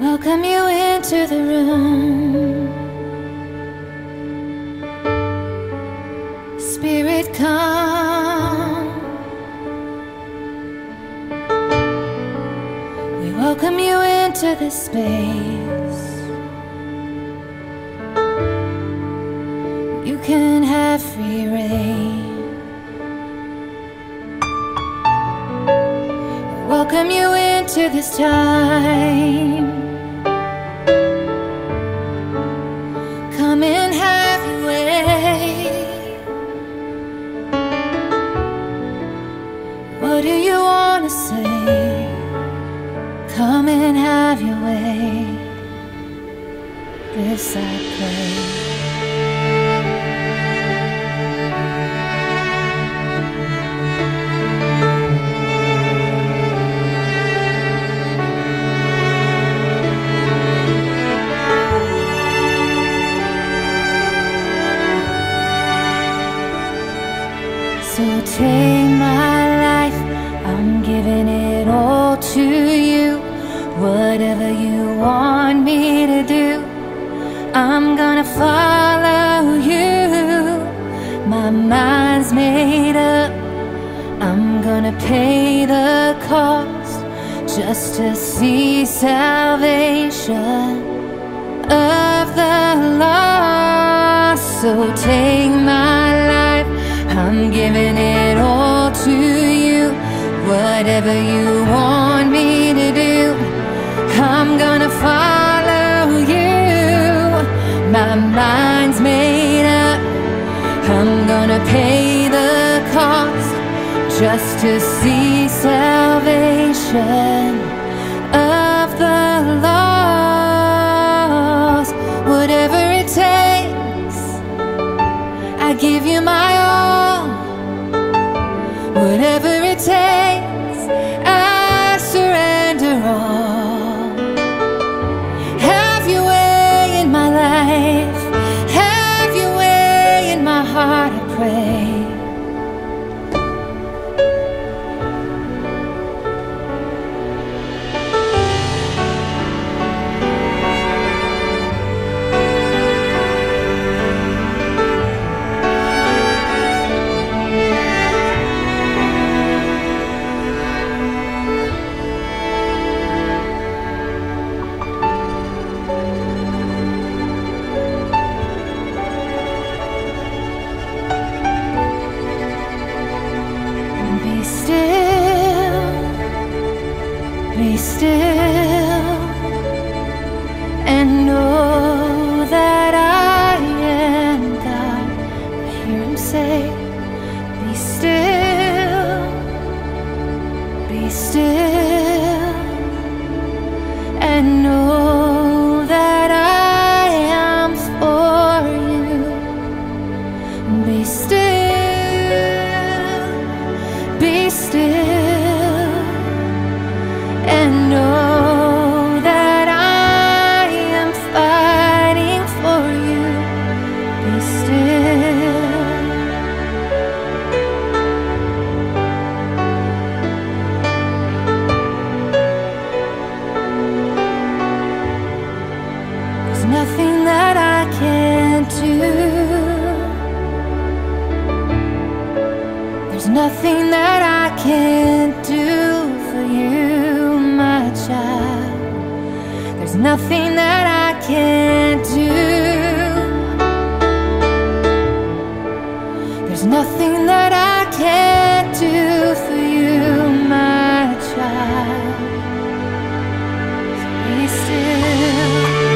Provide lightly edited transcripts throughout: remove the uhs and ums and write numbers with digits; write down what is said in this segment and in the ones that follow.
welcome you into the room. Spirit, come. We welcome you into this space. You can have free reign. We welcome you into this time. Come and have your way. What do you want to say? Come and have your way. This I pray. So take my life, I'm giving it all to you. Whatever you want me to do, I'm gonna follow you. My mind's made up, I'm gonna pay the cost just to see salvation of the lost. So take my life, I'm giving it all to you. Whatever you want me to do, I'm gonna follow you. My mind's made up, I'm gonna pay the cost just to see salvation of the lost. Whatever it takes, I give you my all. Whatever it takes, I surrender all. Have your way in my life, have your way in my heart, I pray. Be still and know that I am God. I hear him say, be still and know that I am for you. Be still and know that I am fighting for you. Be still. 'Cause nothing that I can't do, there's nothing that I can't do for you, my child. There's nothing that I can't do. There's nothing that I can't do for you, my child. So be still.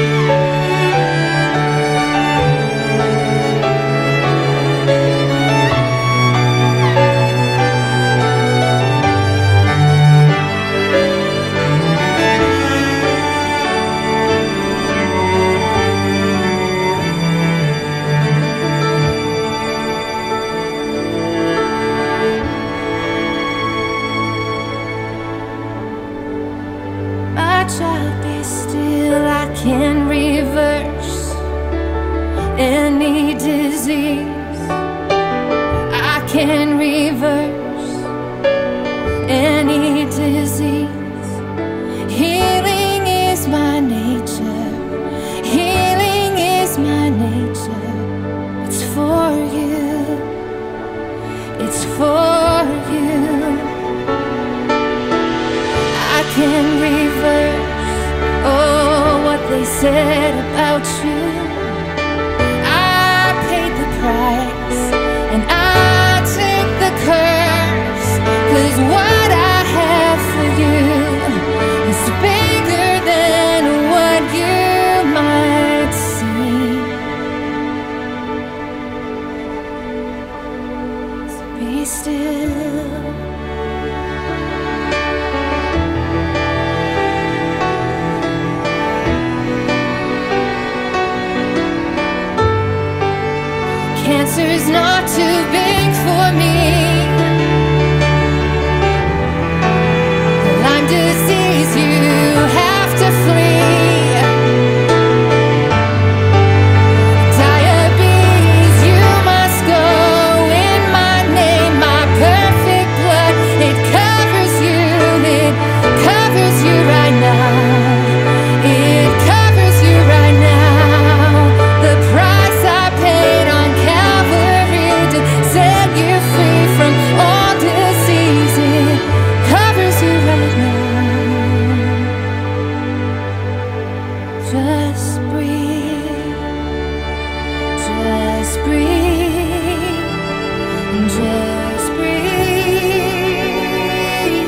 Child, be still. I can reverse any disease. I can reverse any disease. Healing is my name. reverse, oh, what they said about you. I paid the price, and I take the curse, 'cause what I have for you is bigger than what you might see. So be still. Cancer's not too big for me. Lyme disease, you have to flee. Diabetes, you must go. In my name, my perfect blood, it covers you right now. It covers you right now. The price I paid on Calvary to set you free from all disease, it covers you right now. Just breathe, just breathe, just breathe,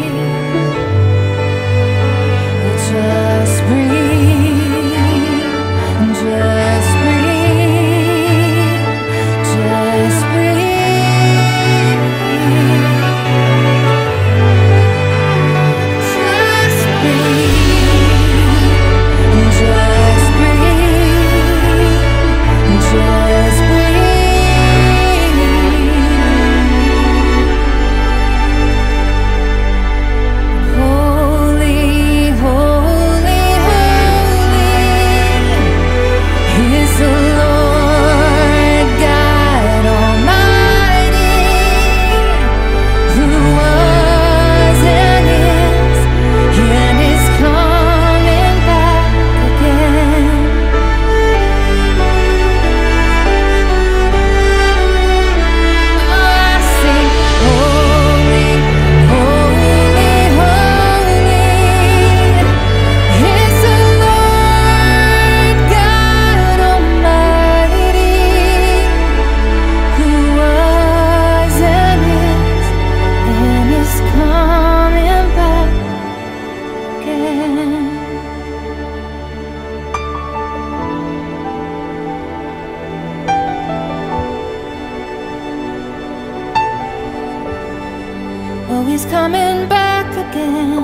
just breathe, just breathe, just breathe, just breathe, just breathe, just breathe. Holy, holy, holy is the Lord God Almighty, who was and is coming back again. I sing holy, holy, holy is the Lord God Almighty, who was and is coming back again. Oh, he's coming back again.